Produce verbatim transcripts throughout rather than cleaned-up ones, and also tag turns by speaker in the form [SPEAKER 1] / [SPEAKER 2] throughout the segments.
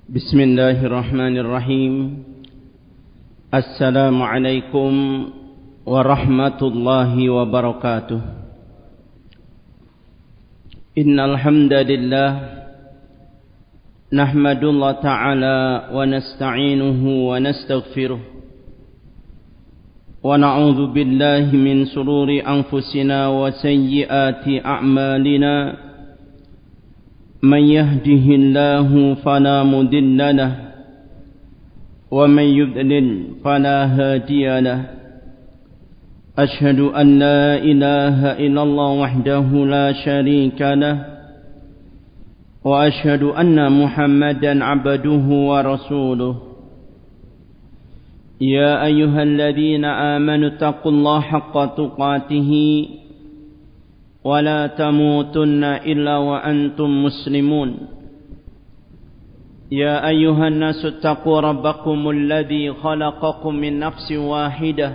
[SPEAKER 1] بسم الله الرحمن الرحيم. السلام عليكم ورحمة الله وبركاته. إن الحمد لله نحمد الله تعالى ونستعينه ونستغفره ونعوذ بالله من شرور أنفسنا وسيئات أعمالنا. من يهده الله فلا مضل له ومن يضلل فلا هادي له. أشهد أن لا إله إلا الله وحده لا شريك له وأشهد أن محمدا عبده ورسوله. يا أيها الذين آمنوا اتقوا الله حق تقاته ولا تموتن إلا وأنتم مسلمون. يا أيها الناس اتقوا ربكم الذي خلقكم من نفس واحدة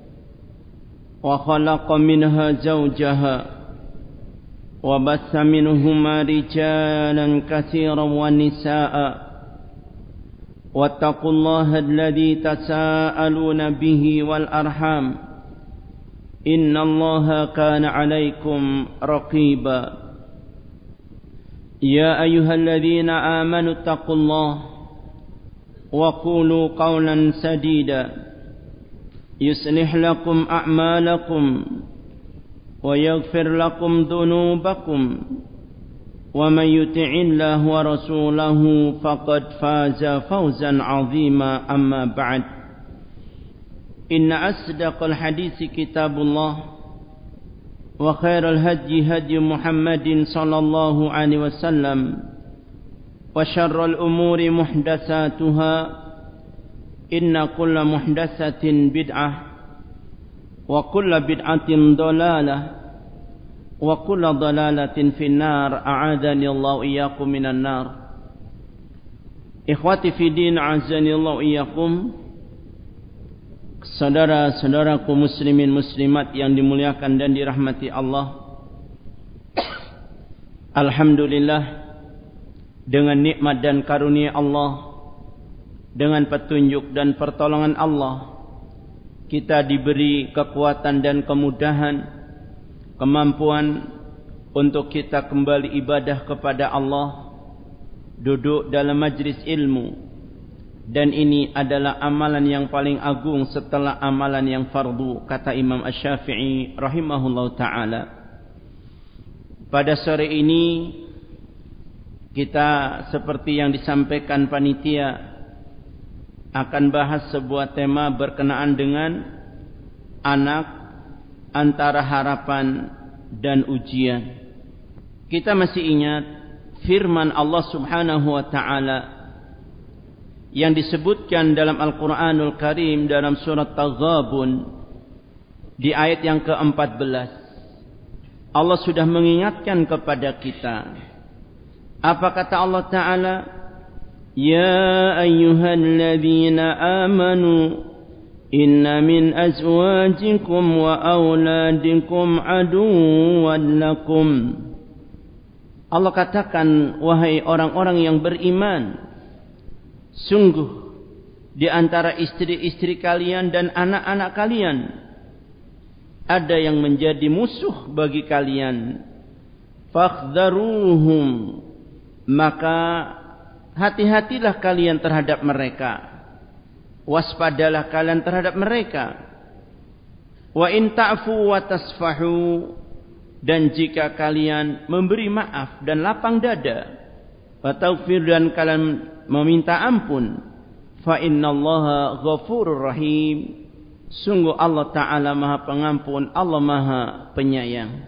[SPEAKER 1] وخلق منها زوجها وبث منهما رجالا كثيرا ونساء. واتقوا الله الذي تساءلون به والأرحام إن الله كان عليكم رقيبا. يا أيها الذين آمنوا اتقوا الله وقولوا قولا سديدا يصلح لكم أعمالكم ويغفر لكم ذنوبكم ومن يطع الله ورسوله فقد فاز فوزا عظيما. أما بعد، إن أصدق الحديث كتاب الله وخير الهدي هدي محمد صلى الله عليه وسلم وشر الأمور محدثاتها إن كل محدثة بدعة وكل بدعة ضلالة وكل ضلالة في النار. أعاذني الله إياكم من النار. إخواتي في الدين أعزني الله إياكم. Saudara-saudaraku muslimin muslimat yang dimuliakan dan dirahmati Allah, alhamdulillah, dengan nikmat dan karunia Allah, dengan petunjuk dan pertolongan Allah, kita diberi kekuatan dan kemudahan, kemampuan untuk kita kembali ibadah kepada Allah, duduk dalam majlis ilmu. Dan ini adalah amalan yang paling agung setelah amalan yang fardu, kata Imam Asy-Syafi'i rahimahullahu ta'ala. Pada sore ini kita seperti yang disampaikan panitia akan bahas sebuah tema berkenaan dengan anak, antara harapan dan ujian. Kita masih ingat firman Allah Subhanahu wa ta'ala yang disebutkan dalam Al-Quranul Karim dalam surat Taghabun di ayat yang keempat belas. Allah sudah mengingatkan kepada kita. Apa kata Allah Ta'ala? Ya ayyuhalladzina amanu inna min azwajikum wa awladikum aduwwan lakum. Allah katakan, wahai orang-orang yang beriman, sungguh di antara istri-istri kalian dan anak-anak kalian ada yang menjadi musuh bagi kalian. Fakhdharuhum, maka hati-hatilah kalian terhadap mereka, waspadalah kalian terhadap mereka. Wa in ta'fu wa tasfahu, dan jika kalian memberi maaf dan lapang dada, wa taghfir, dan kalian meminta ampun, fa innallaha ghafurur rahim, sungguh Allah Ta'ala Maha Pengampun, Allah Maha Penyayang.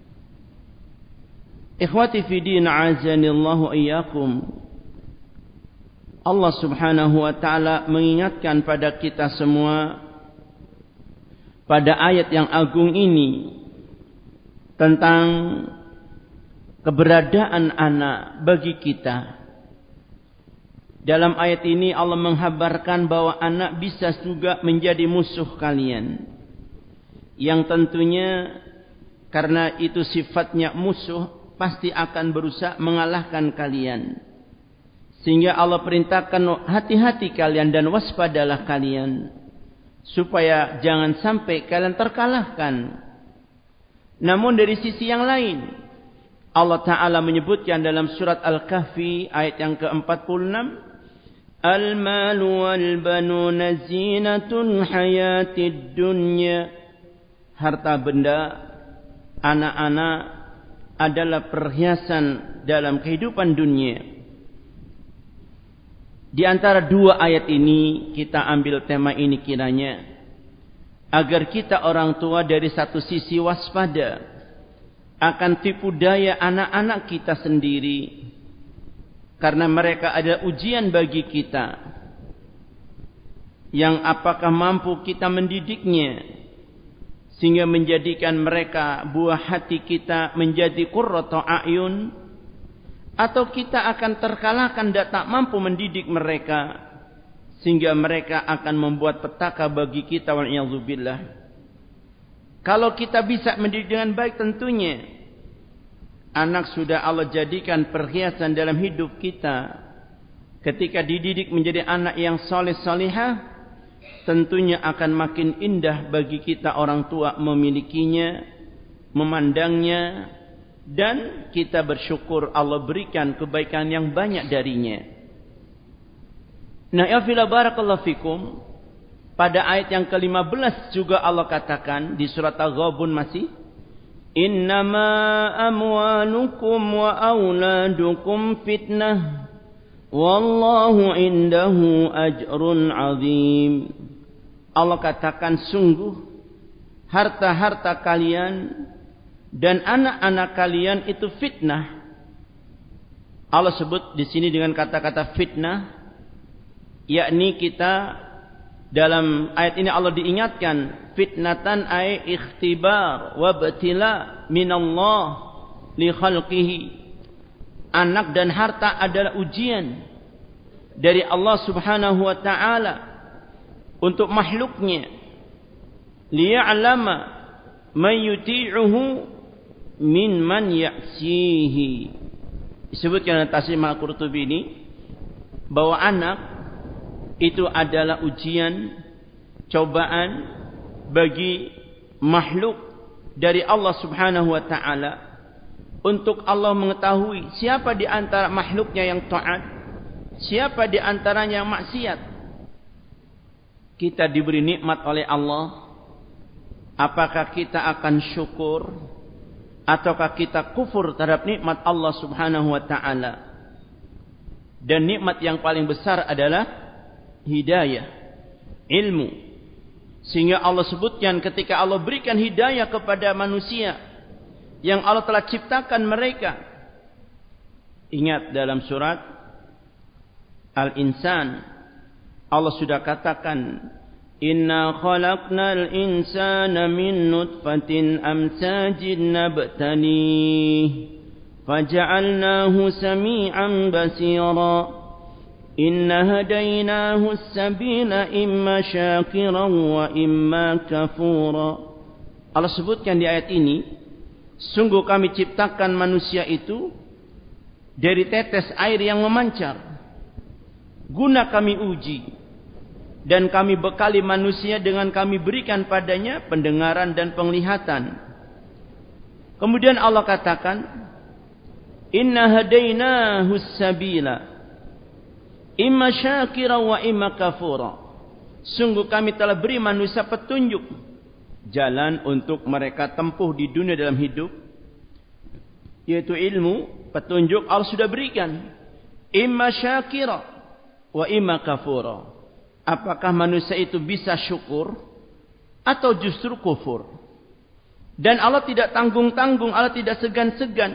[SPEAKER 1] Ikhwati fi din, a'azanillahu iyyakum. Allah Subhanahu wa Ta'ala mengingatkan pada kita semua pada ayat yang agung ini tentang keberadaan anak bagi kita. Dalam ayat ini Allah menghabarkan bahwa anak bisa juga menjadi musuh kalian, yang tentunya karena itu sifatnya musuh pasti akan berusaha mengalahkan kalian. Sehingga Allah perintahkan hati-hati kalian dan waspadalah kalian, supaya jangan sampai kalian terkalahkan. Namun dari sisi yang lain, Allah Ta'ala menyebutkan dalam surat Al-Kahfi ayat yang ke empat puluh enam, Al-malu wal-banuna zinatul hayatid dunya. Harta benda, anak-anak adalah perhiasan dalam kehidupan dunia. Di antara dua ayat ini kita ambil tema ini kiranya agar kita orang tua dari satu sisi waspada akan tipu daya anak-anak kita sendiri, karena mereka adalah ujian bagi kita, yang apakah mampu kita mendidiknya sehingga menjadikan mereka buah hati kita menjadi qurratu a'yun, atau kita akan terkalahkan dan tak mampu mendidik mereka sehingga mereka akan membuat petaka bagi kita, wa'iyadzubillah. Kalau kita bisa mendidik dengan baik, tentunya anak sudah Allah jadikan perhiasan dalam hidup kita. Ketika dididik menjadi anak yang soleh solehah, tentunya akan makin indah bagi kita orang tua memilikinya, memandangnya, dan kita bersyukur Allah berikan kebaikan yang banyak darinya. Nah, ya fila barakallahu fikum, pada ayat yang ke lima belas juga Allah katakan di surat Al-Ghabun masih, Innama amwalukum wa auladukum fitnah wallahu indahu ajrun azim. Allah katakan, sungguh harta-harta kalian dan anak-anak kalian itu fitnah. Allah sebut di sini dengan kata-kata fitnah, yakni kita dalam ayat ini Allah diingatkan fitnatan ay ikhtibar wa btila minallah li khalqihi. Anak dan harta adalah ujian dari Allah Subhanahu wa taala untuk makhluknya, liya'lama man yuti'uhu min man ya'sihi. Disebutkan dalam tafsir Al-Qurtubi ini bahwa anak itu adalah ujian, cobaan bagi makhluk dari Allah Subhanahu wa taala, untuk Allah mengetahui siapa di antara makhluknya yang taat, siapa di antaranya yang maksiat. Kita diberi nikmat oleh Allah, apakah kita akan syukur ataukah kita kufur terhadap nikmat Allah Subhanahu wa taala? Dan nikmat yang paling besar adalah hidayah, ilmu. Sehingga Allah sebutkan ketika Allah berikan hidayah kepada manusia yang Allah telah ciptakan mereka. Ingat dalam surat Al-Insan, Allah sudah katakan, Inna khalaqnal insana min nutfatin amsajin nabtanih faja'alnahu sami'an basira. Inna hadainahu as-sabila imma syakiran wa imma kafura. Allah sebutkan di ayat ini, sungguh kami ciptakan manusia itu dari tetes air yang memancar, guna kami uji, dan kami bekali manusia dengan kami berikan padanya pendengaran dan penglihatan. Kemudian Allah katakan, Inna hadainahu as-sabila imma syakira wa imma kafura. Sungguh kami telah beri manusia petunjuk, jalan untuk mereka tempuh di dunia dalam hidup, yaitu ilmu, petunjuk Allah sudah berikan. Imma syakira wa imma kafura. Apakah manusia itu bisa syukur atau justru kufur? Dan Allah tidak tanggung-tanggung, Allah tidak segan-segan.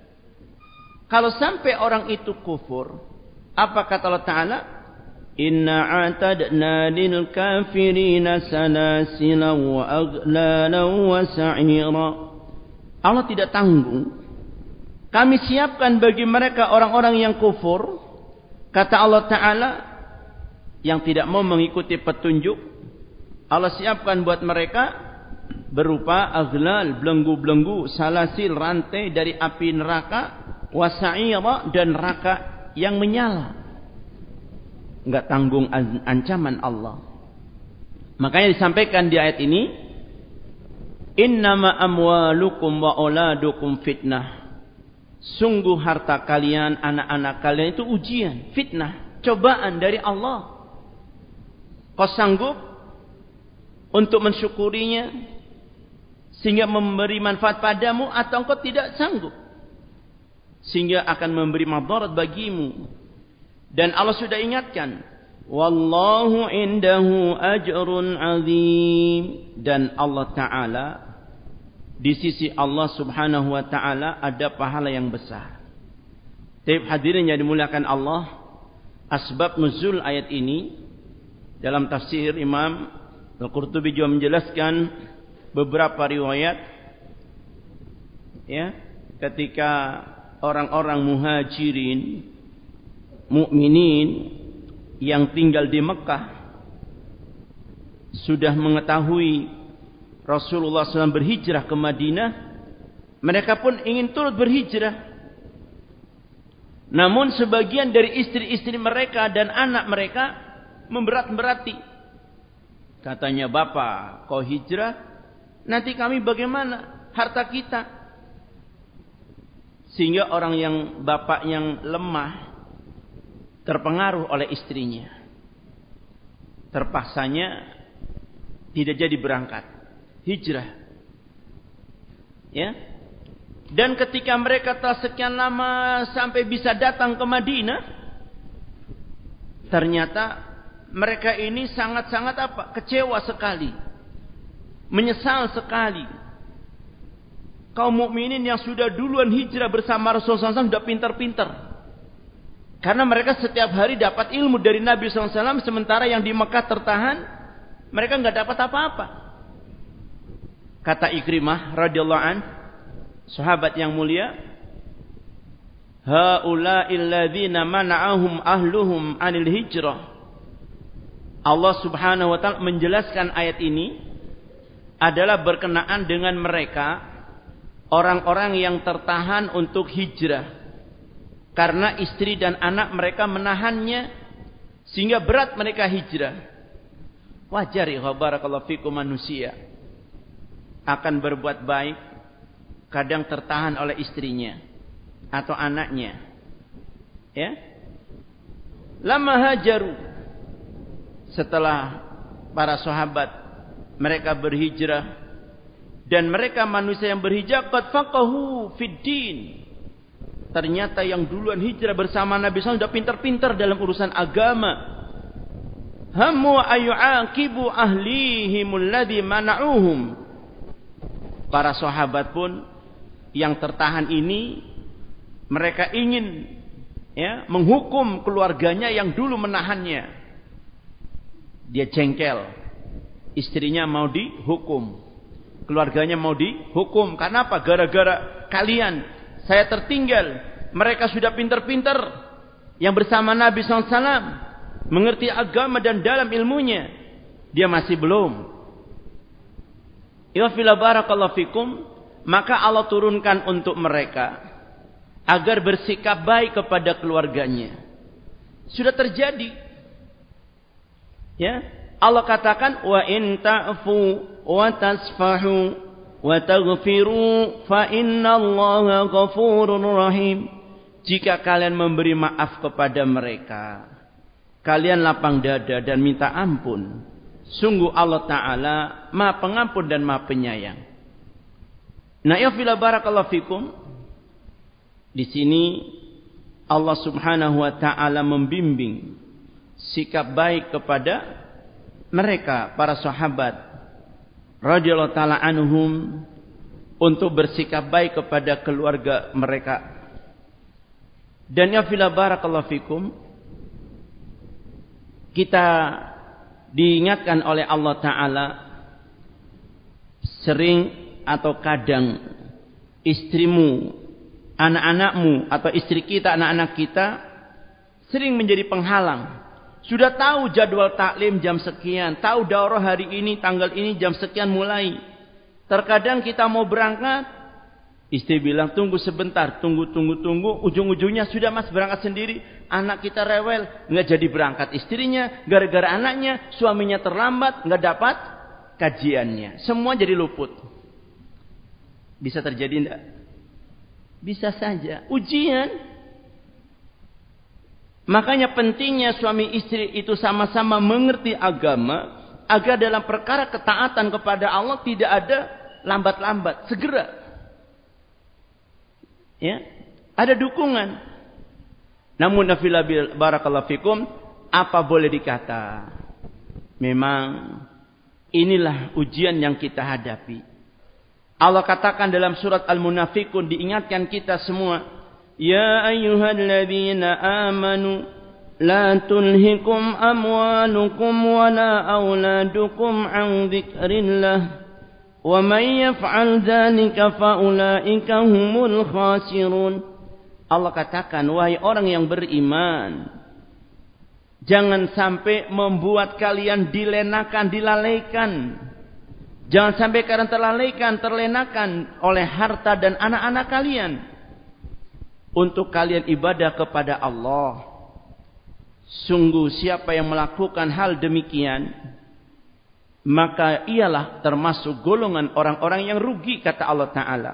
[SPEAKER 1] Kalau sampai orang itu kufur, apa kata Allah Ta'ala? Inna a'tadna lil kafirina salasila wa aghlala wa sa'ira. Allah tidak tanggung. Kami siapkan bagi mereka orang-orang yang kufur, kata Allah Ta'ala, yang tidak mau mengikuti petunjuk, Allah siapkan buat mereka berupa aghlal, belenggu-belenggu, salasil, rantai dari api neraka, wa sa'ira, dan neraka yang menyala. enggak tanggung ancaman Allah. Makanya disampaikan di ayat ini, innama amwalukum wa auladukum fitnah. Sungguh harta kalian, anak-anak kalian itu ujian, fitnah, cobaan dari Allah. Kau sanggup untuk mensyukurinya sehingga memberi manfaat padamu, atau engkau tidak sanggup sehingga akan memberi madarat bagimu. Dan Allah sudah ingatkan, wallahu indahu ajrun azim, dan Allah Ta'ala, di sisi Allah Subhanahu wa Ta'ala ada pahala yang besar. Tapi hadirin yang dimuliakan Allah, asbab nuzul ayat ini dalam tafsir Imam Al-Qurtubi juga menjelaskan beberapa riwayat, ya, ketika orang-orang muhajirin, mukminin yang tinggal di Mekah sudah mengetahui Rasulullah shallallahu alaihi wasallam berhijrah ke Madinah, mereka pun ingin turut berhijrah. Namun sebagian dari istri-istri mereka dan anak mereka memberat-berati. Katanya, bapak, kau hijrah, nanti kami bagaimana? Harta kita. Sehingga orang yang bapak yang lemah terpengaruh oleh istrinya. Terpaksanya tidak jadi berangkat hijrah. Ya. Dan ketika mereka telah sekian lama sampai bisa datang ke Madinah, ternyata mereka ini sangat-sangat apa? Kecewa sekali. Menyesal sekali. Kaum mukminin yang sudah duluan hijrah bersama Rasulullah shallallahu alaihi wasallam sudah pintar-pintar. Karena mereka setiap hari dapat ilmu dari Nabi shallallahu alaihi wasallam, sementara yang di Mekah tertahan, mereka nggak dapat apa-apa. Kata Ikrimah radhiyallahu an, sahabat yang mulia, haula'il ladzina mana'ahum ahluhum 'anil hijrah. Allah Subhanahu wa taala menjelaskan ayat ini adalah berkenaan dengan mereka, orang-orang yang tertahan untuk hijrah karena istri dan anak mereka menahannya sehingga berat mereka hijrah. Wajar ya barakallahu fikum, manusia akan berbuat baik kadang tertahan oleh istrinya atau anaknya. Ya. Lama hajaru, setelah para sahabat mereka berhijrah dan mereka manusia yang berhijrah, qad faqahu fid din. Ternyata yang duluan hijrah bersama Nabi shallallahu alaihi wasallam sudah pintar-pintar dalam urusan agama. Hammu ayu'aqibu ahlihimul ladzi mana'uhum. Para sahabat pun yang tertahan ini, mereka ingin, ya, menghukum keluarganya yang dulu menahannya. Dia jengkel, istrinya mau dihukum, keluarganya mau dihukum. Karena apa? Gara-gara kalian saya tertinggal. Mereka sudah pintar-pintar yang bersama Nabi shallallahu alaihi wasallam, mengerti agama dan dalam ilmunya, dia masih belum. Ya fila barakallahu fikum. Maka Allah turunkan untuk mereka agar bersikap baik kepada keluarganya. Sudah terjadi. Ya, Allah katakan, wa in ta'fu wa tasfahu wa taghfiru fa innallaha ghafurur rahim. Jika kalian memberi maaf kepada mereka, kalian lapang dada dan minta ampun, sungguh Allah Ta'ala Maha Pengampun dan Maha Penyayang. Nah, ya fila barakallahu fikum. Di sini Allah Subhanahu wa taala membimbing sikap baik kepada mereka para sahabat radhiyallahu taala anhum untuk bersikap baik kepada keluarga mereka. Dan ya fila barakallahu fikum, kita diingatkan oleh Allah Ta'ala sering atau kadang istrimu, anak-anakmu atau istri kita, anak-anak kita sering menjadi penghalang. Sudah tahu jadwal taklim jam sekian, tahu daurah hari ini tanggal ini jam sekian mulai. Terkadang kita mau berangkat, Istri bilang, tunggu sebentar, tunggu, tunggu, tunggu. Ujung-ujungnya sudah mas berangkat sendiri. Anak kita rewel, nggak jadi berangkat istrinya. Gara-gara anaknya, suaminya terlambat, nggak dapat kajiannya. Semua jadi luput. Bisa terjadi enggak? Bisa saja. Ujian. Makanya pentingnya suami istri itu sama-sama mengerti agama. Agar dalam perkara ketaatan kepada Allah tidak ada lambat-lambat. Segera. Ya, ada dukungan. Namun nafilabil barakallahu fikum, apa boleh dikata? Memang inilah ujian yang kita hadapi. Allah katakan dalam surat Al-Munafiqun, diingatkan kita semua, ya ayyuhalladzina amanu la tulhikum amwalukum wala auladukum an dzikrillah. Wa may yaf'al dzalika fa ulaika humul khasirun. Allah katakan, wahai orang yang beriman, jangan sampai membuat kalian dilenakan, dilalaikan. Jangan sampai kalian terlalaikan, terlenakan oleh harta dan anak-anak kalian untuk kalian ibadah kepada Allah. Sungguh siapa yang melakukan hal demikian, maka ialah termasuk golongan orang-orang yang rugi, kata Allah Ta'ala.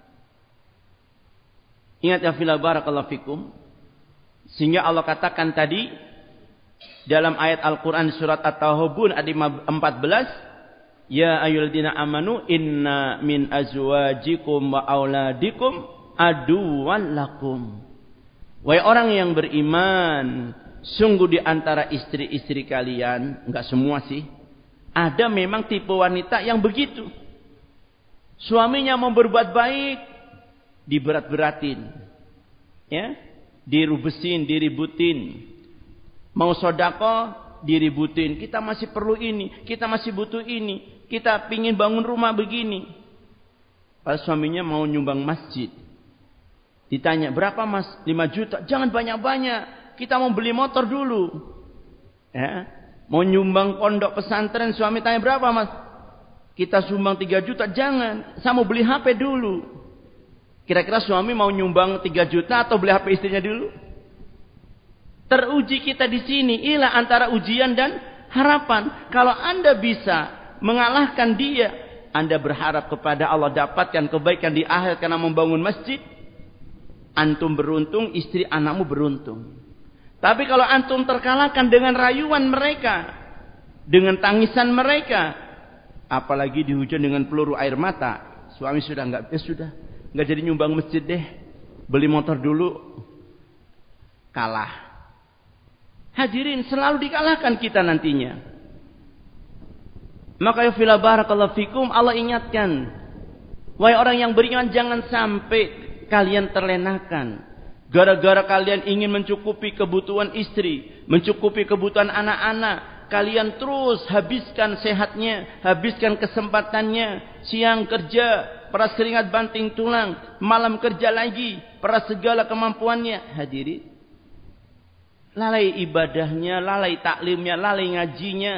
[SPEAKER 1] Ingat ya fillah barakallahu fikum. Sehingga Allah katakan tadi dalam ayat Al-Quran surat At-Tawbun ayat empat belas, ya ayyuhalladzina amanu inna min azwajikum wa auladikum aduwwan lakum. Wahai orang yang beriman, sungguh di antara istri-istri kalian, enggak semua sih, ada memang tipe wanita yang begitu. Suaminya mau berbuat baik, diberat-beratin. Ya, dirubesin, diributin. Mau sedekah, diributin. Kita masih perlu ini, kita masih butuh ini. Kita pingin bangun rumah begini. Pas suaminya mau nyumbang masjid. Ditanya, berapa mas? lima juta. Jangan banyak-banyak. Kita mau beli motor dulu. Ya. Mau nyumbang pondok pesantren, suami tanya berapa mas? Kita sumbang tiga juta, jangan. Saya mau beli H P dulu. Kira-kira suami mau nyumbang tiga juta atau beli H P istrinya dulu? Teruji kita di sini, ialah antara ujian dan harapan. Kalau Anda bisa mengalahkan dia, Anda berharap kepada Allah dapatkan kebaikan di akhir karena membangun masjid. Antum beruntung, istri anakmu beruntung. Tapi kalau antum terkalahkan dengan rayuan mereka, dengan tangisan mereka, apalagi dihujan dengan peluru air mata, suami sudah enggak, ya sudah, enggak jadi nyumbang masjid deh, beli motor dulu, kalah. Hadirin, selalu dikalahkan kita nantinya. Maka ya fila barakallahu fikum, Allah ingatkan, wahai orang yang beriman, jangan sampai kalian terlenakan. Gara-gara kalian ingin mencukupi kebutuhan istri, mencukupi kebutuhan anak-anak, kalian terus habiskan sehatnya, habiskan kesempatannya. Siang kerja, peras keringat banting tulang, malam kerja lagi, peras segala kemampuannya. Hadirin, lalai ibadahnya, lalai taklimnya, lalai ngajinya.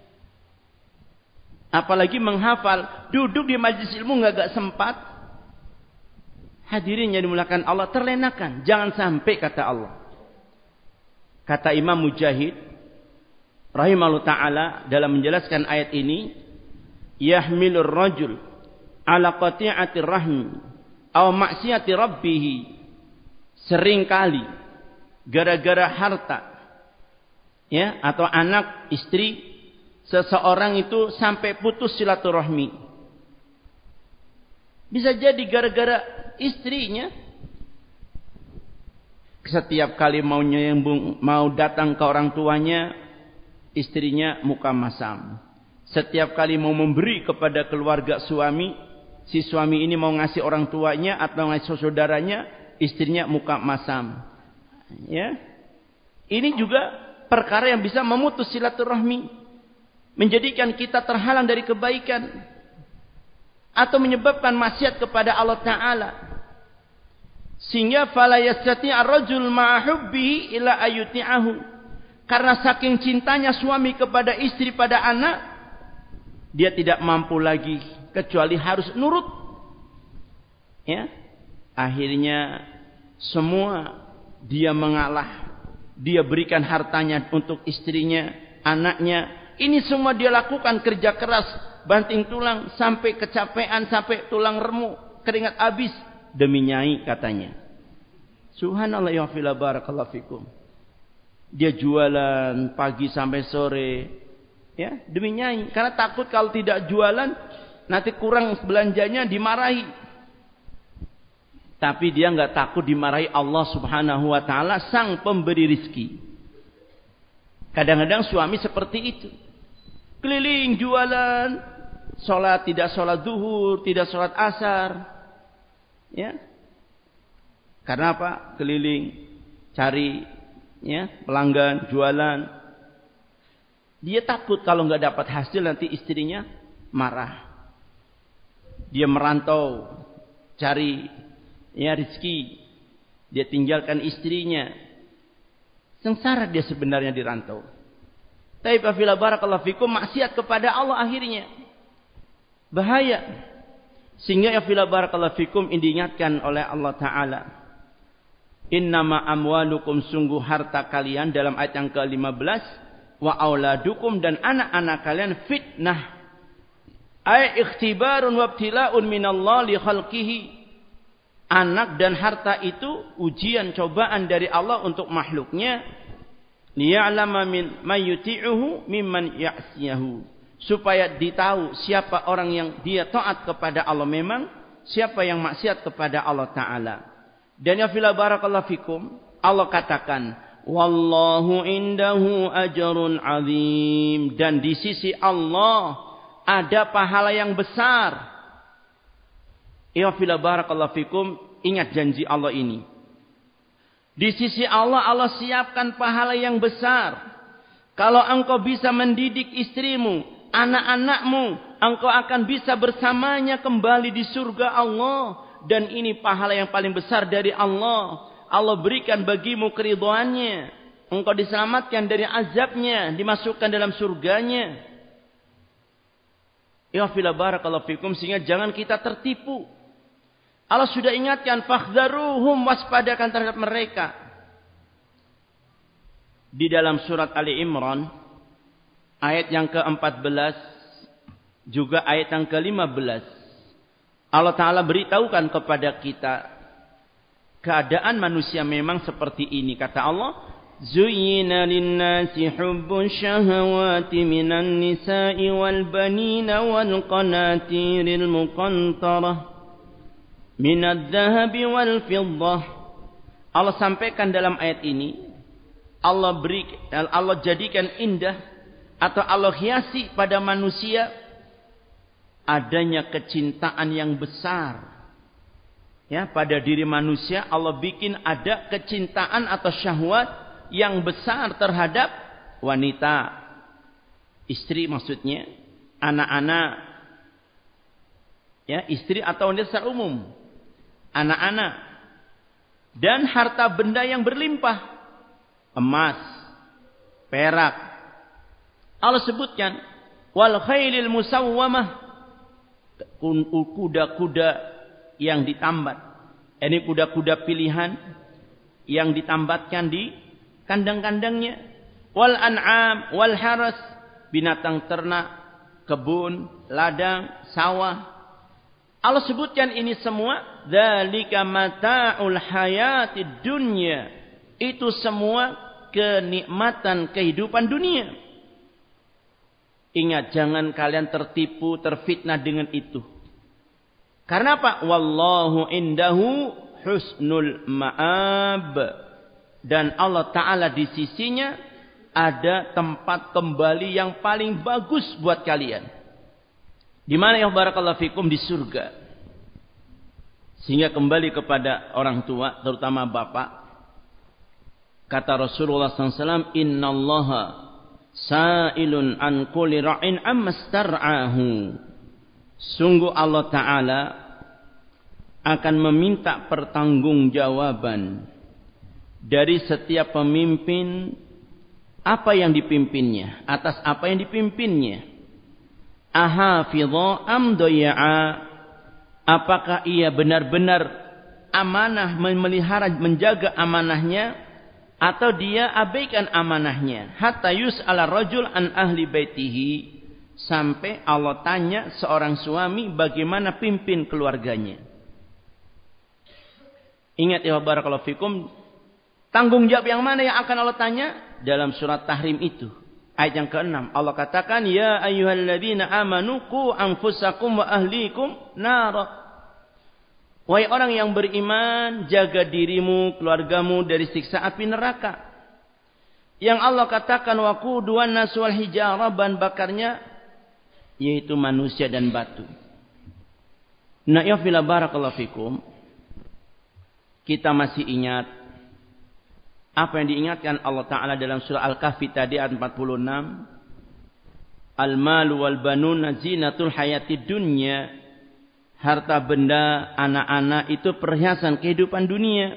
[SPEAKER 1] Apalagi menghafal, duduk di majlis ilmu nggak gak sempat. Hadirin yang dimulakan Allah, terlenakan. Jangan sampai, kata Allah. Kata Imam Mujahid rahimahullah ta'ala dalam menjelaskan ayat ini, yahmilur rajul ala qati'ati rahmi aw maksiati rabbih. Seringkali gara-gara harta, ya, atau anak, istri, seseorang itu sampai putus silaturahmi. Bisa jadi gara-gara istrinya. Setiap kali mau nyambung, mau datang ke orang tuanya, istrinya muka masam. Setiap kali mau memberi kepada keluarga suami, si suami ini mau ngasih orang tuanya atau ngasih saudaranya, istrinya muka masam. Ya, ini juga perkara yang bisa memutus silaturahmi, menjadikan kita terhalang dari kebaikan, atau menyebabkan maksiat kepada Allah Ta'ala. Sehingga fala yastati ar-rajul ma'a hubbihi ila ayuti'ahu. Karena saking cintanya suami kepada istri, pada anak, dia tidak mampu lagi kecuali harus nurut. Ya, Akhirnya semua dia mengalah. Dia berikan hartanya untuk istrinya, anaknya. Ini semua dia lakukan kerja keras, banting tulang sampai kecapean, sampai tulang remuk, keringat habis demi nyai katanya. Subhanallah ya fila barakallahu fikum. Dia jualan pagi sampai sore, ya demi nyai. Karena takut kalau tidak jualan nanti kurang belanjanya, dimarahi. Tapi dia nggak takut dimarahi Allah Subhanahu wa taala, sang pemberi rizki. Kadang-kadang suami seperti itu. Keliling jualan, sholat tidak sholat zuhur, tidak sholat asar. Ya. Karena apa? Keliling cari ya, pelanggan, jualan. Dia takut kalau nggak dapat hasil nanti istrinya marah. Dia merantau cari ya rezeki. Dia tinggalkan istrinya. Sengsara dia sebenarnya di rantau. Tapi apabila barakallahu fikum maksiat kepada Allah akhirnya bahaya. Sehingga ya fila barakallahu fikum diingatkan oleh Allah Ta'ala. Innama amwalukum, sungguh harta kalian dalam ayat yang ke lima belas. Wa auladukum, dan anak-anak kalian fitnah. Ay ikhtibarun wabtila'un minallah li khalqihi. Anak dan harta itu ujian, cobaan dari Allah untuk makhluknya. Liya'lama min mayyuti'uhu mimman ya'siyahu. Supaya ditahu siapa orang yang dia taat kepada Allah memang, siapa yang maksiat kepada Allah Ta'ala. Dan ya fila barakallahu fikum, Allah katakan, wallahu indahu ajrun azim. Dan di sisi Allah ada pahala yang besar. Ya fila barakallahu fikum, ingat janji Allah ini. Di sisi Allah, Allah siapkan pahala yang besar. Kalau engkau bisa mendidik istrimu, anak-anakmu, engkau akan bisa bersamanya kembali di surga Allah. Dan ini pahala yang paling besar dari Allah. Allah berikan bagimu keridhaannya. Engkau diselamatkan dari azabnya, dimasukkan dalam surganya. Ya fila barakallahu fikum, sehingga jangan kita tertipu. Allah sudah ingatkan, fakhzaruhum, waspadakan terhadap mereka. Di dalam surat Ali Imran, ayat yang ke empat belas, juga ayat yang ke lima belas. Allah Ta'ala beritahukan kepada kita, keadaan manusia memang seperti ini. Kata Allah, Zuyyina linnasi hubbun syahawati minan nisa'i wal banina wal qanatiril muqantarah minad dhahabi wal fiddah. Allah sampaikan dalam ayat ini, Allah beri, Allah jadikan indah atau Allah hiasi pada manusia adanya kecintaan yang besar. Ya, pada diri manusia Allah bikin ada kecintaan atau syahwat yang besar terhadap wanita, istri maksudnya, anak-anak, ya istri atau wanita secara umum, anak-anak, dan harta benda yang berlimpah, emas, perak. Allah sebutkan wal khailil musawwamah, kuda-kuda yang ditambat. Ini kuda-kuda pilihan yang ditambatkan di kandang-kandangnya. Wal an'am wal haras, binatang ternak, kebun, ladang, sawah. Allah sebutkan ini semua, dzalika mata'ul hayatid dunya. Itu semua kenikmatan kehidupan dunia. Ingat, jangan kalian tertipu, terfitnah dengan itu. Karena apa? Wallahu indahu husnul ma'ab. Dan Allah Ta'ala di sisinya ada tempat kembali yang paling bagus buat kalian. Di mana ya barakallahu fikum? Di surga. Sehingga kembali kepada orang tua, terutama bapak. Kata Rasulullah sallallahu alaihi wasallam, innallaha sa'ilun an kulli ra'in ammastar'ahu. Sungguh Allah Ta'ala akan meminta pertanggungjawaban dari setiap pemimpin apa yang dipimpinnya, atas apa yang dipimpinnya. Ahafidha am doya'a, apakah ia benar-benar amanah, memelihara, menjaga amanahnya, atau dia abaikan amanahnya. Hatta yus'ala rajul an ahli baitihi, sampai Allah tanya seorang suami bagaimana pimpin keluarganya. Ingat ya barakallahu fikum, tanggung jawab yang mana yang akan Allah tanya? Dalam surat Tahrim itu, ayat yang keenam, Allah katakan, ya ayyuhalladzina amanu qu anfusakum wa ahlikum nara. Wahai orang yang beriman, jaga dirimu, keluargamu dari siksa api neraka. Yang Allah katakan waquduwan nas wal hijarah, bahan bakarnya yaitu manusia dan batu. Nah, ya fila barakallahu fikum, kita masih ingat apa yang diingatkan Allah Ta'ala dalam surah Al-Kahfi tadi ayat empat puluh enam. Al-malu wal banuna zinatul hayatid dunya. Harta benda, anak-anak itu perhiasan kehidupan dunia.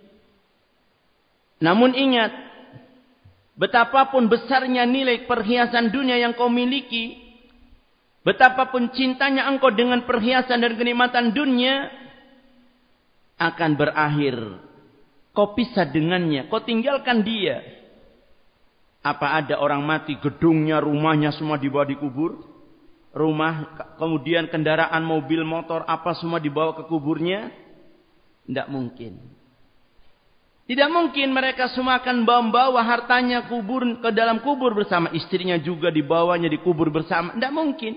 [SPEAKER 1] Namun ingat, betapapun besarnya nilai perhiasan dunia yang kau miliki, betapapun cintanya engkau dengan perhiasan dan kenikmatan dunia, akan berakhir. Kau pisah dengannya, kau tinggalkan dia. Apa ada orang mati, gedungnya, rumahnya semua dibawa dikubur? Rumah, kemudian kendaraan, mobil, motor, apa semua dibawa ke kuburnya? Tidak mungkin. Tidak mungkin mereka semua akan bawa hartanya kubur ke dalam kubur bersama. Istrinya juga dibawanya dikubur bersama. Tidak mungkin.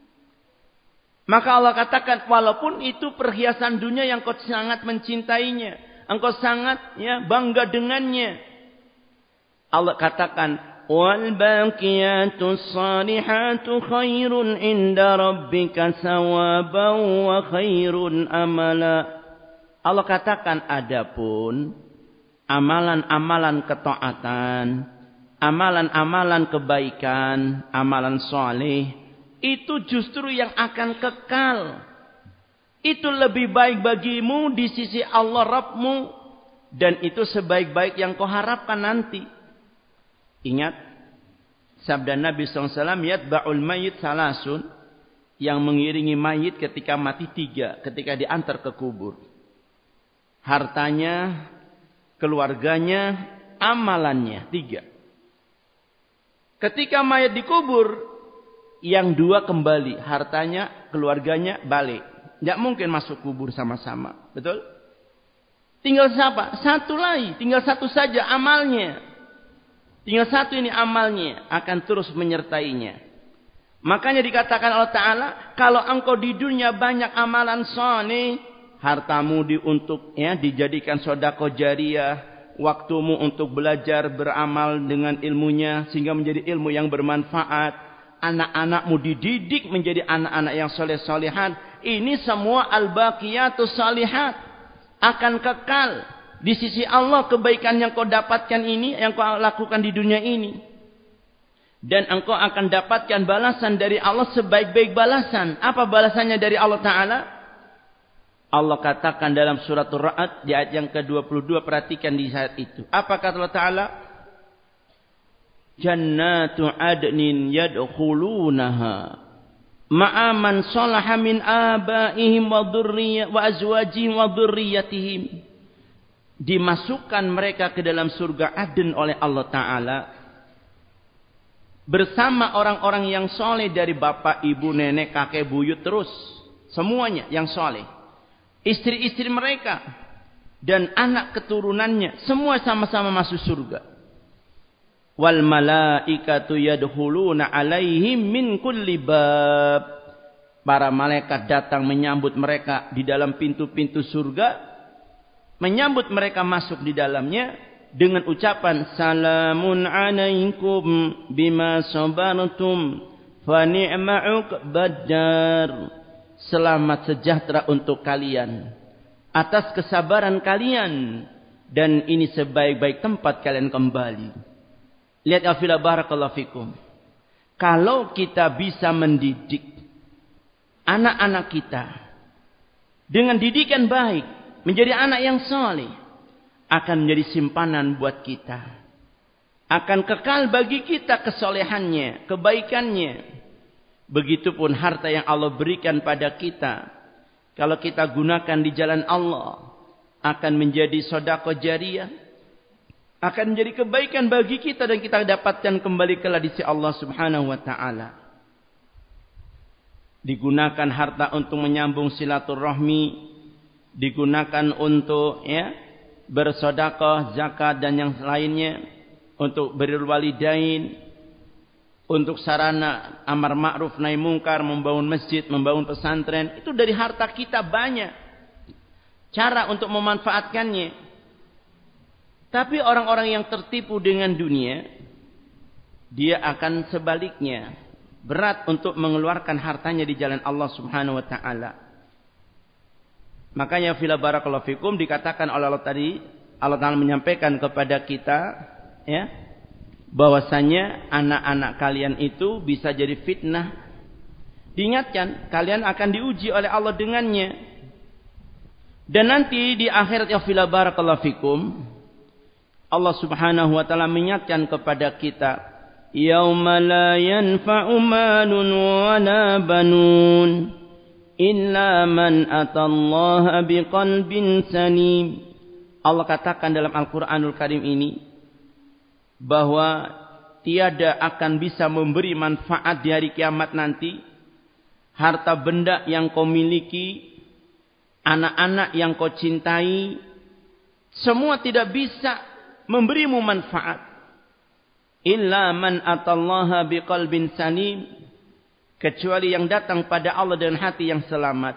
[SPEAKER 1] Maka Allah katakan, walaupun itu perhiasan dunia yang kau sangat mencintainya, engkau sangat ya bangga dengannya, Allah katakan, wal baqiyatus salihatu khairun inda rabbika sawaban wa khairun amala. Allah katakan, adapun amalan-amalan ketaatan, amalan-amalan kebaikan, amalan soleh, itu justru yang akan kekal. Itu lebih baik bagimu di sisi Allah Rabbmu, dan itu sebaik-baik yang kau harapkan nanti. Ingat sabda Nabi shallallahu alaihi wasallam, yatba'ul mayyit salasun, yang mengiringi mayit ketika mati tiga, ketika diantar ke kubur. Hartanya, keluarganya, amalannya, tiga. Ketika mayat dikubur, yang dua kembali, hartanya, keluarganya balik. Tidak mungkin masuk kubur sama-sama, betul? Tinggal siapa? Satu lagi, tinggal satu saja amalnya. Tinggal satu ini amalnya, akan terus menyertainya. Makanya dikatakan Allah Ta'ala, kalau engkau di dunia banyak amalan saleh, hartamu di untuk ya dijadikan sedekah jariyah, waktumu untuk belajar beramal dengan ilmunya sehingga menjadi ilmu yang bermanfaat, anak-anakmu dididik menjadi anak-anak yang soleh-solehan, ini semua al-baqiyatus salihat, akan kekal. Di sisi Allah kebaikan yang kau dapatkan ini, yang kau lakukan di dunia ini. Dan engkau akan dapatkan balasan dari Allah sebaik-baik balasan. Apa balasannya dari Allah Ta'ala? Allah katakan dalam surat Ar-Ra'd di ayat yang ke dua puluh dua, perhatikan di saat itu. Apa kata Allah Ta'ala? Jannatu adnin yadkhulunaha ma'aman salaha min abaihim wa dhurriyyah wa azwajihim wa dhurriyyatihim. Dimasukkan mereka ke dalam surga Aden oleh Allah Ta'ala bersama orang-orang yang soleh dari bapak, ibu, nenek, kakek, buyut, terus semuanya yang soleh, istri-istri mereka dan anak keturunannya, semua sama-sama masuk surga. Wal malaikatu yadkhuluna alaihim min kulli bab. Para malaikat datang menyambut mereka di dalam pintu-pintu surga, menyambut mereka masuk di dalamnya dengan ucapan salamun alaikum bima sabartum fa ni'ma uqbad-dar. Selamat sejahtera untuk kalian atas kesabaran kalian, dan ini sebaik-baik tempat kalian kembali. Lihat afila barakallahu fikum. Kalau kita bisa mendidik anak-anak kita dengan didikan baik, menjadi anak yang soleh, akan menjadi simpanan buat kita. Akan kekal bagi kita kesolehannya, kebaikannya. Begitupun harta yang Allah berikan pada kita. Kalau kita gunakan di jalan Allah, akan menjadi sedekah jariyah, akan menjadi kebaikan bagi kita dan kita dapatkan kembali kelak di sisi Allah Subhanahu wa taala. Digunakan harta untuk menyambung silaturahmi, digunakan untuk ya bersedekah, zakat dan yang lainnya, untuk birrul walidain, untuk sarana amar ma'ruf nahi mungkar, membangun masjid, membangun pesantren, itu dari harta kita banyak cara untuk memanfaatkannya. Tapi orang-orang yang tertipu dengan dunia, dia akan sebaliknya, berat untuk mengeluarkan hartanya di jalan Allah Subhanahu wa taala. Makanya fila barakallahu fikum dikatakan oleh Allah tadi, Allah Taala menyampaikan kepada kita ya, bahwasanya anak-anak kalian itu bisa jadi fitnah. Diingatkan, kalian akan diuji oleh Allah dengannya. Dan nanti di akhirat ya fila barakallahu fikum, Allah Subhanahu wa taala mengingatkan kepada kita, yauma la yanfa'u malun wala banun illa man atallaha biqalbin salim. Allah katakan dalam Al-Qur'anul Karim ini bahwa tiada akan bisa memberi manfaat di hari kiamat nanti harta benda yang kau miliki, anak-anak yang kau cintai, semua tidak bisa memberimu manfaat illa man atallaha biqalbin salim, kecuali yang datang pada Allah dengan hati yang selamat.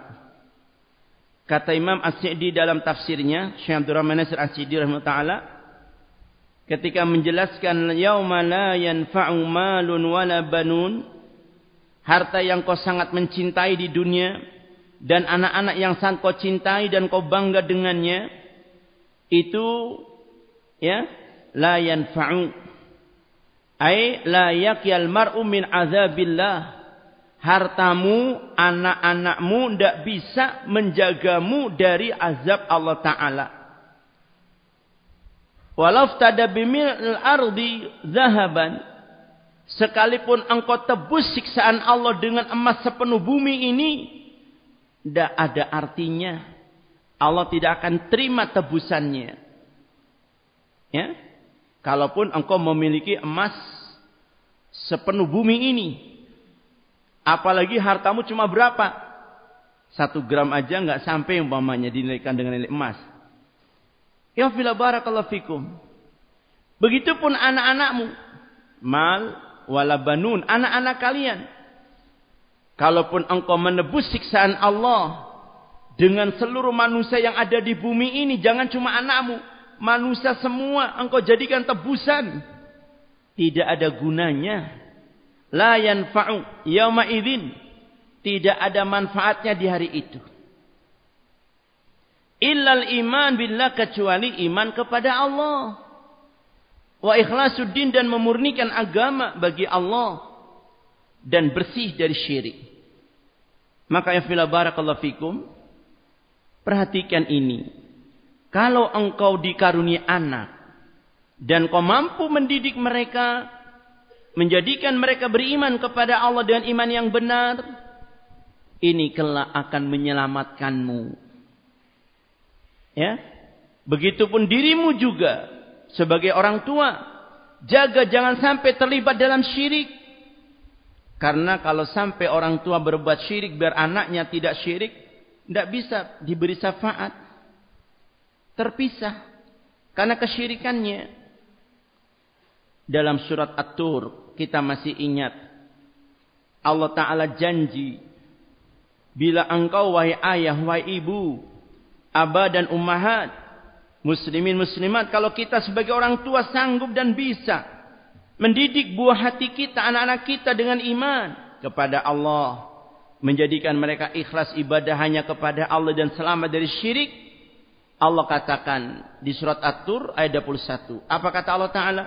[SPEAKER 1] Kata Imam As-Sa'di dalam tafsirnya, Syekh Abdul Rahman Nasir As-Sa'di rahimahullah taala, ketika menjelaskan yauma la yanfa'u malun wala banun, harta yang kau sangat mencintai di dunia dan anak-anak yang sangat kau cintai dan kau bangga dengannya, itu ya la yanfa'u, ai la yaqyal mar'u min azabillah. Hartamu, anak-anakmu tidak bisa menjagamu dari azab Allah Ta'ala. Walau tada bimil ardi zahaban, sekalipun engkau tebus siksaan Allah dengan emas sepenuh bumi ini, tidak ada artinya. Allah tidak akan terima tebusannya. Ya, kalaupun engkau memiliki emas sepenuh bumi ini, apalagi hartamu cuma berapa? Satu gram aja nggak sampai umpamanya dinilaikan dengan nilai emas. Ya fila barakallahu fikum. Begitupun anak-anakmu, mal wala banun, anak-anak kalian. Kalaupun engkau menebus siksaan Allah dengan seluruh manusia yang ada di bumi ini, jangan cuma anakmu, manusia semua engkau jadikan tebusan, tidak ada gunanya. La yanfa'u yauma idzin, tidak ada manfaatnya di hari itu. Illal iman billah, kecuali iman kepada Allah. Wa ikhlasuddin, dan memurnikan agama bagi Allah dan bersih dari syirik. Maka ya fila barakallahu fikum, perhatikan ini. Kalau engkau dikaruniai anak dan kau mampu mendidik mereka, menjadikan mereka beriman kepada Allah dengan iman yang benar, ini kelak akan menyelamatkanmu. Ya, begitupun dirimu juga sebagai orang tua, jaga jangan sampai terlibat dalam syirik. Karena kalau sampai orang tua berbuat syirik biar anaknya tidak syirik, tidak bisa diberi syafaat, terpisah karena kesyirikannya. Dalam surat At-Tur kita masih ingat, Allah Ta'ala janji, bila engkau wahai ayah, wahai ibu, aba dan ummahat, muslimin muslimat, kalau kita sebagai orang tua sanggup dan bisa mendidik buah hati kita, anak-anak kita dengan iman kepada Allah, menjadikan mereka ikhlas ibadah hanya kepada Allah dan selamat dari syirik, Allah katakan di surat At-Tur ayat dua puluh satu. Apa kata Allah Ta'ala?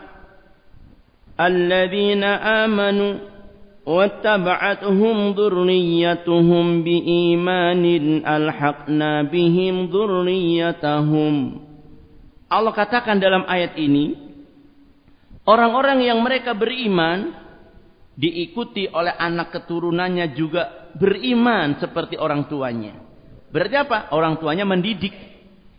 [SPEAKER 1] Alladzina amanu wattaba'atuhum dzurriyyatuhum biimanin alhaqna bihim dzurriyyatahum. Allah katakan dalam ayat ini, orang-orang yang mereka beriman diikuti oleh anak keturunannya juga beriman seperti orang tuanya. Berarti apa? Orang tuanya mendidik.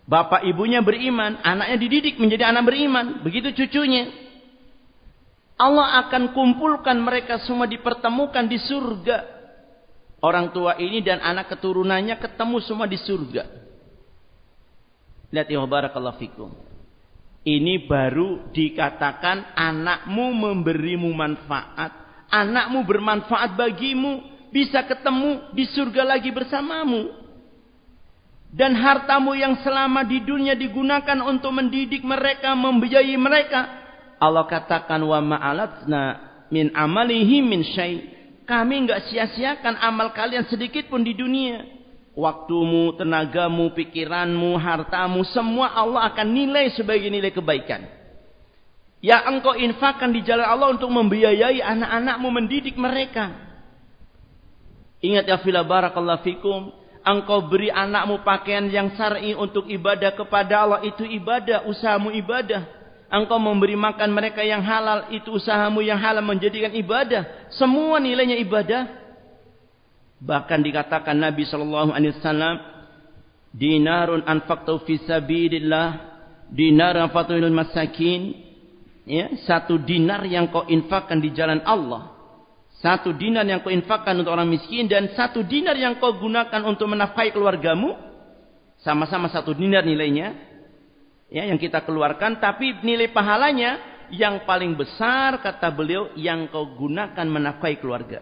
[SPEAKER 1] Bapak ibunya beriman, anaknya dididik menjadi anak beriman. Begitu cucunya. Allah akan kumpulkan mereka semua dipertemukan di surga. Orang tua ini dan anak keturunannya ketemu semua di surga. Lihat ya barakallahu fikum. Ini baru dikatakan anakmu memberimu manfaat. Anakmu bermanfaat bagimu. Bisa ketemu di surga lagi bersamamu. Dan hartamu yang selama di dunia digunakan untuk mendidik mereka, membiayai mereka. Allah katakan wa ma'alatna min amalihi min syai'. Kami enggak sia-siakan amal kalian sedikit pun di dunia. Waktumu, tenagamu, pikiranmu, hartamu, semua Allah akan nilai sebagai nilai kebaikan. Yang engkau infakkan di jalan Allah untuk membiayai anak-anakmu, mendidik mereka. Ingat ya fila barakallahu fikum. Engkau beri anakmu pakaian yang syar'i untuk ibadah kepada Allah, itu ibadah, usahamu ibadah. Engkau memberi makan mereka yang halal, itu usahamu yang halal menjadikan ibadah. Semua nilainya ibadah. Bahkan dikatakan Nabi sallallahu alaihi wasallam, dinarun anfaqtu fi sabilillah, dinar anfaqtu masakin. Ya, satu dinar yang kau infakkan di jalan Allah. Satu dinar yang kau infakkan untuk orang miskin dan satu dinar yang kau gunakan untuk menafkahi keluargamu, sama-sama satu dinar nilainya, ya, yang kita keluarkan, tapi nilai pahalanya yang paling besar kata beliau yang kau gunakan menafkahi keluarga.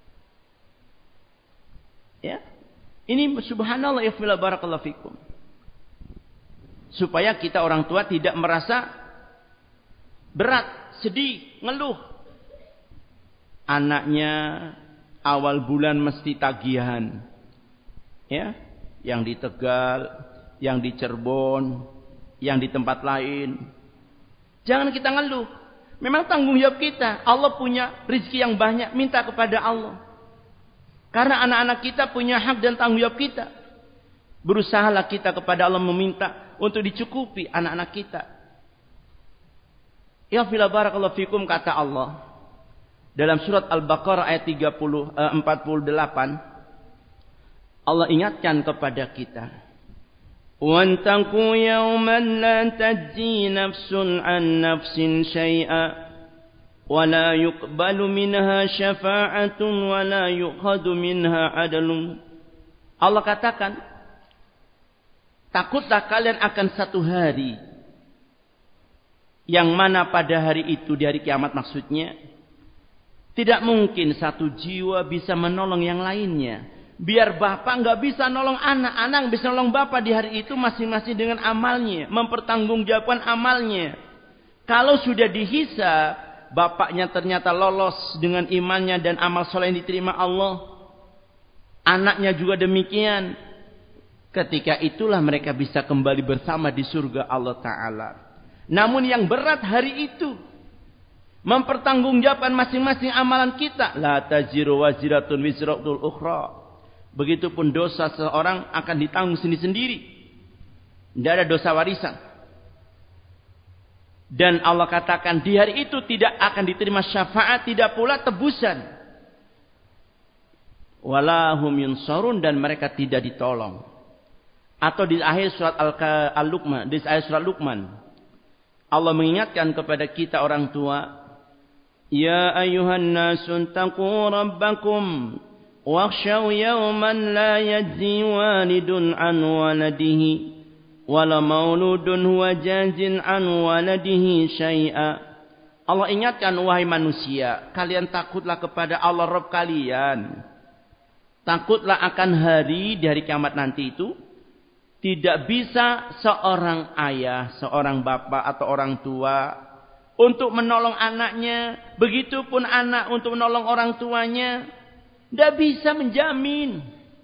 [SPEAKER 1] Ya, ini subhanallah ya barakallahu fikum. Supaya kita orang tua tidak merasa berat, sedih, ngeluh. Anaknya awal bulan mesti tagihan. Ya, yang di Tegal, yang di Cirebon, yang di tempat lain. Jangan kita ngeluh. Memang tanggung jawab kita. Allah punya rezeki yang banyak, minta kepada Allah. Karena anak-anak kita punya hak dan tanggung jawab kita. Berusahalah kita kepada Allah meminta untuk dicukupi anak-anak kita. Ya fila barakallahu fikum, kata Allah dalam surat Al-Baqarah ayat tiga puluh, empat puluh delapan, Allah ingatkan kepada kita, وَانْتَقُوا يَوْمًا لَا تَجْزِي نَفْسٌ عَنْ نَفْسٍ شَيْئًا وَلَا يُقْبَلُ مِنْهَا شَفَاعَةٌ وَلَا يُؤْخَذُ مِنْهَا عَدْلٌ. Allah katakan, takutlah kalian akan satu hari, yang mana pada hari itu, di hari kiamat maksudnya, tidak mungkin satu jiwa bisa menolong yang lainnya. Biar bapak nggak bisa nolong anak, anak bisa nolong bapak di hari itu masing-masing dengan amalnya, mempertanggungjawabkan amalnya. Kalau sudah dihisab, bapaknya ternyata lolos dengan imannya dan amal soleh yang diterima Allah, anaknya juga demikian. Ketika itulah mereka bisa kembali bersama di surga Allah Ta'ala. Namun yang berat hari itu, mempertanggungjawabkan masing-masing amalan kita. La taziru waziratun wizratul ukhra. Begitupun dosa seorang akan ditanggung sendiri-sendiri. Tidak ada dosa warisan. Dan Allah katakan di hari itu tidak akan diterima syafaat, tidak pula tebusan. Walahum yunsarun, dan mereka tidak ditolong. Atau di akhir surat Al-Luqman, di akhir surat Luqman, Allah mengingatkan kepada kita orang tua, Ya ayuhan nasun taqu rabbakum wakhshaw yawman la yajzi walidun an waladihi wala mauludun huwa jazin an waladihi syai'a. Allah ingatkan, wahai manusia, kalian takutlah kepada Allah Rabb kalian. Takutlah akan hari di hari kiamat nanti itu tidak bisa seorang ayah, seorang bapak atau orang tua untuk menolong anaknya, begitupun anak untuk menolong orang tuanya, tidak bisa menjamin.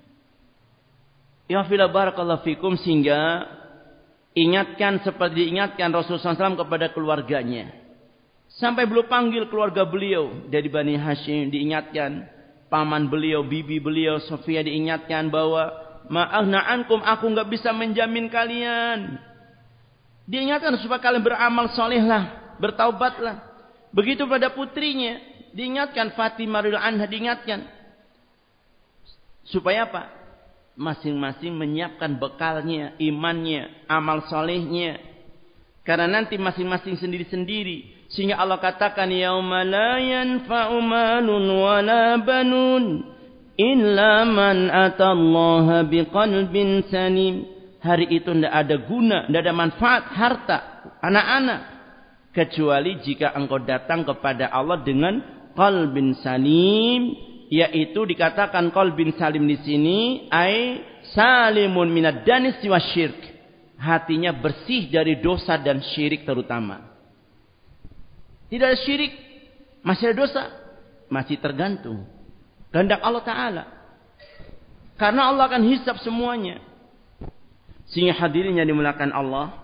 [SPEAKER 1] Ya fila barakallahu fikum, sehingga ingatkan seperti diingatkan Rasulullah shallallahu alaihi wasallam kepada keluarganya. Sampai belum panggil keluarga beliau dari Bani Hashim, diingatkan. Paman beliau, bibi beliau, Sofia, diingatkan bahwa ma'aghna ankum, aku nggak bisa menjamin kalian. Diingatkan supaya kalian beramal solehlah, bertaubatlah. Begitu pada putrinya, diingatkan, Fatimah radhiyallahu anha diingatkan. Supaya apa? masing-masing menyiapkan bekalnya, imannya, amal solehnya. Karena nanti masing-masing sendiri-sendiri. Sehingga Allah katakan, yauma la yanfa'u malun wala banun illa man atallaha biqalbin salim. Hari itu tidak ada guna, tidak ada manfaat harta anak-anak kecuali jika engkau datang kepada Allah dengan qalbin salim, yaitu dikatakan qalbin salim di sini ai salimun minad danis wa syirk. Hatinya bersih dari dosa dan syirik terutama. Tidak ada syirik, masih ada dosa, masih tergantung kehendak Allah Ta'ala. Karena Allah akan hisab semuanya. Sehingga hadirin yang dimuliakan Allah,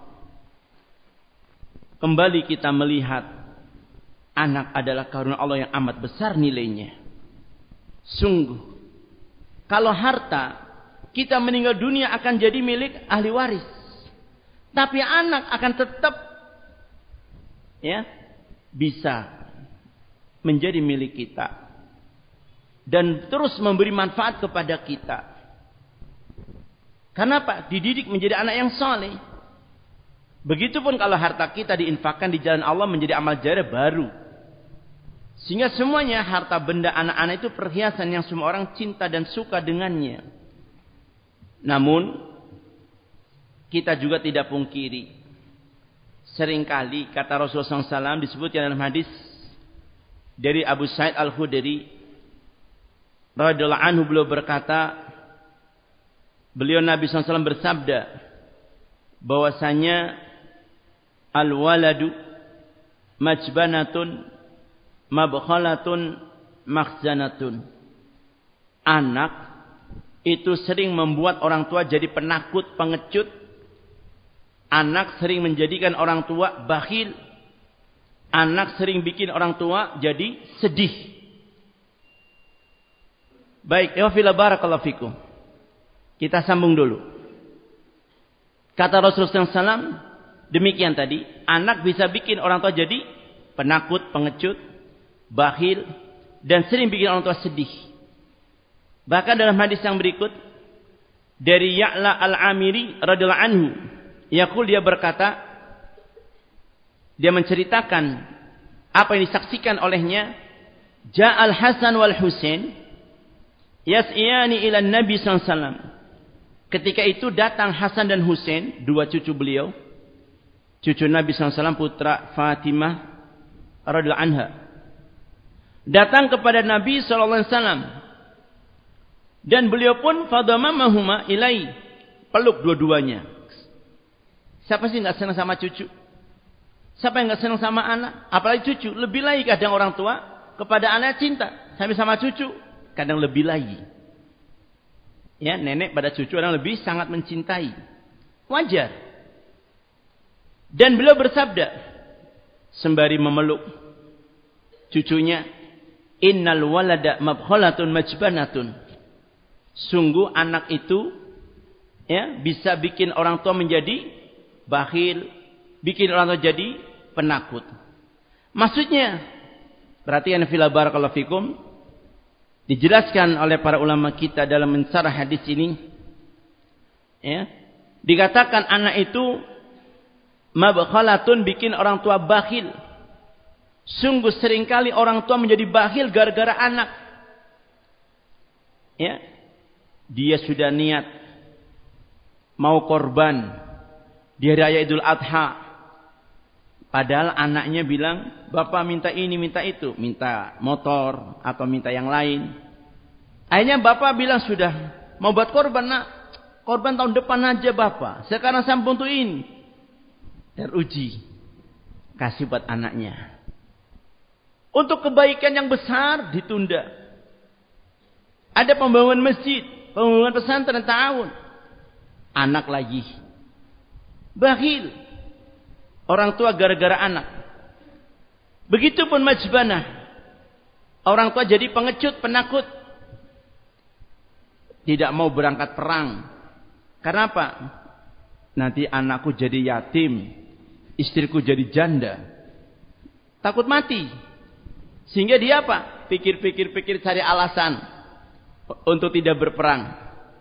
[SPEAKER 1] kembali kita melihat anak adalah karunia Allah yang amat besar nilainya. Sungguh, kalau harta kita meninggal dunia akan jadi milik ahli waris, tapi anak akan tetap ya bisa menjadi milik kita dan terus memberi manfaat kepada kita. Kenapa? Dididik menjadi anak yang soleh. Begitupun kalau harta kita diinfakkan di jalan Allah menjadi amal jariah baru. Sehingga semuanya harta benda anak-anak itu perhiasan yang semua orang cinta dan suka dengannya. Namun kita juga tidak pungkiri, seringkali kata Rasulullah shallallahu alaihi wasallam disebutkan dalam hadis dari Abu Sa'id Al-Khudri radhiyallahu anhu, beliau berkata, beliau Nabi shallallahu alaihi wasallam bersabda bahwasanya al-waladu majbanatun mabkhalatun makhzanatun. Anak itu sering membuat orang tua jadi penakut, pengecut. Anak sering menjadikan orang tua bakhil. Anak sering bikin orang tua jadi sedih. Baik, ya fila barakallahu fikum. Kita sambung dulu. Kata Rasulullah shallallahu alaihi wasallam demikian tadi, anak bisa bikin orang tua jadi penakut, pengecut, bakhil, dan sering bikin orang tua sedih. Bahkan dalam hadis yang berikut dari Ya'la Al-Amiri radhiyallahu anhu, yaqul, dia berkata, dia menceritakan apa yang disaksikan olehnya, Ja'al Hasan wal Husain yas'iyani ila Nabi sallallahu alaihi wasallam. Ketika itu datang Hasan dan Husain, dua cucu beliau, cucu Nabi sallallahu alaihi wasallam, putra Fatimah radhiyallahu anha, datang kepada Nabi sallallahu alaihi wasallam. Dan beliau pun fadamamahuma ilai, peluk dua-duanya. Siapa sih enggak senang sama cucu? Siapa yang enggak senang sama anak? Apalagi cucu. Lebih lagi kadang orang tua kepada anak cinta, sampai sama cucu kadang lebih lagi. Ya, nenek pada cucu orang lebih sangat mencintai. Wajar. Dan beliau bersabda sembari memeluk cucunya, innal walada mabkhalatun majbanatun. Sungguh anak itu ya bisa bikin orang tua menjadi bakhil, bikin orang tua jadi penakut. Maksudnya, perhatian fila barakallahu fikum, dijelaskan oleh para ulama kita dalam mensyarah hadis ini, ya, dikatakan anak itu mabkhalatun, bikin orang tua bakhil. Sungguh seringkali orang tua menjadi bakhil gara-gara anak. Ya, dia sudah niat mau korban di hari raya Idul Adha, padahal anaknya bilang, bapak minta ini, minta itu, minta motor atau minta yang lain. Akhirnya bapak bilang, sudah mau buat korban nak, korban tahun depan aja bapak, sekarang saya bantuin. Teruji, kasih buat anaknya. Untuk kebaikan yang besar ditunda. Ada pembangunan masjid, pembangunan pesantren tahun, anak lagi bakhil. Orang tua gara-gara anak. Begitupun majbanah, orang tua jadi pengecut, penakut, tidak mau berangkat perang. Karena apa? Nanti anakku jadi yatim, istriku jadi janda, takut mati. Sehingga dia apa? Pikir-pikir-pikir cari alasan untuk tidak berperang.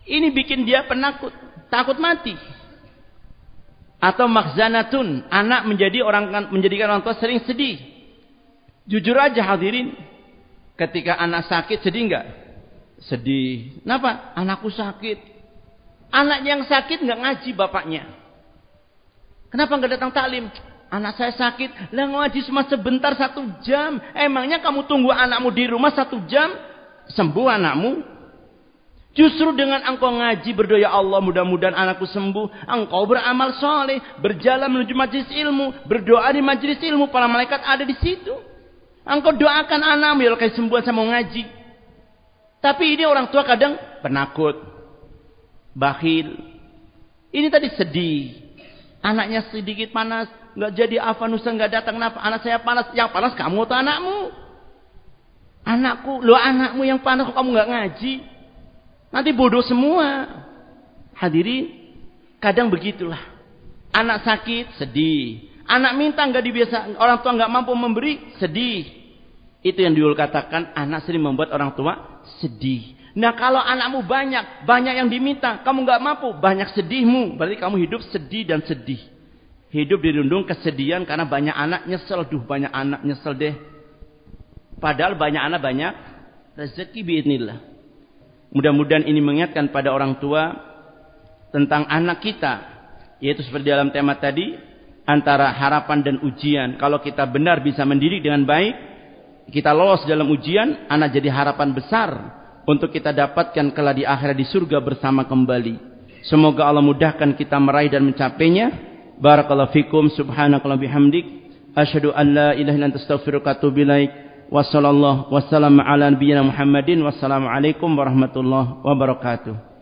[SPEAKER 1] Ini bikin dia penakut, takut mati. Atau makhzanatun, anak menjadi orang menjadikan orang tua sering sedih. Jujur aja hadirin, ketika anak sakit sedih enggak? Sedih. Kenapa? Anakku sakit. Anak yang sakit enggak ngaji bapaknya. Kenapa enggak datang taklim? Anak saya sakit. Lah ngaji cuma sebentar satu jam. Emangnya kamu tunggu anakmu di rumah satu jam sembuh anakmu? Justru dengan engkau ngaji berdoa, ya Allah mudah-mudahan anakku sembuh. Engkau beramal soleh, berjalan menuju majelis ilmu, berdoa di majelis ilmu, para malaikat ada di situ. Engkau doakan anakmu ya Allah kayak sembuh saya mau ngaji. Tapi ini orang tua kadang penakut, bakhil. Ini tadi sedih. Anaknya sedikit panas, nggak jadi Avanusa nggak datang. Kenapa? Anak saya panas. Yang panas kamu atau anakmu? Anakku, lo anakmu yang panas kok kamu nggak ngaji? Nanti bodoh semua. Hadirin, kadang begitulah. Anak sakit, sedih. Anak minta nggak dibiasa, orang tua nggak mampu memberi, sedih. Itu yang dulu katakan, anak sering membuat orang tua sedih. Nah kalau anakmu banyak, banyak yang diminta, kamu nggak mampu, banyak sedihmu. Berarti kamu hidup sedih dan sedih. Hidup dirundung kesedihan karena banyak anak, nyesel. Duh banyak anak, nyesel deh. Padahal banyak anak banyak rezeki biidznillah. Mudah-mudahan ini mengingatkan pada orang tua tentang anak kita. Yaitu seperti dalam tema tadi, antara harapan dan ujian. Kalau kita benar bisa mendidik dengan baik, kita lolos dalam ujian, anak jadi harapan besar untuk kita dapatkan kelak di akhirat di surga bersama kembali. Semoga Allah mudahkan kita meraih dan mencapainya. Barakallahu fikum, subhanakallah bihamdik, asyhadu an la ilaha illa anta astaghfiruka wa atubu ilaik. Wassallallahu wassalamu ala nabiyyina Muhammadin. Wassalamualaikum warahmatullahi wabarakatuh.